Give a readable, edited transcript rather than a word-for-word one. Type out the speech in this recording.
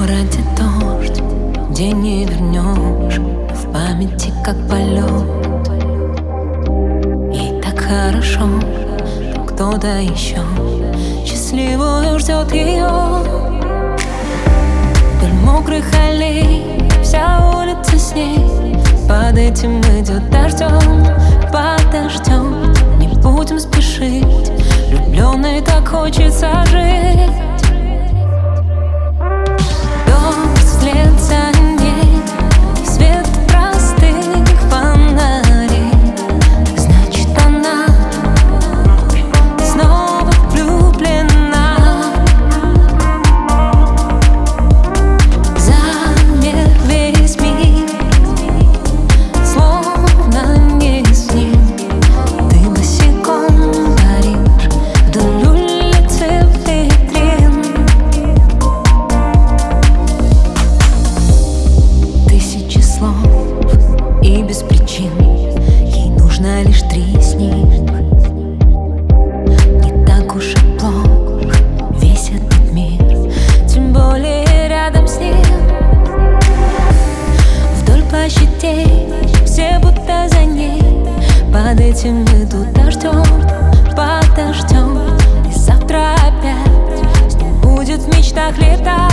городе дождь, где не вернешь, но в памяти как полет. Ей так хорошо, там кто-то еще счастливую ждет ее. Вдоль мокрых аллей вся улица с ней, под этим идет дождем, под дождем. Не будем спешить, влюбленной так хочется жить. Дождь вслед за ней, свет простых фонарей. Значит, она снова влюблена. Замер весь мир, словно не с ним. Ты босиком паришь вдоль улицы витрин. Тысячи слов и без причин, ей нужно лишь 3 из них. Не так уж и плох весь этот мир, тем более рядом с ним. Вдоль площадей все будто за ней, под этим идут дождем, под дождем. И завтра опять с ним будет в мечтах летать.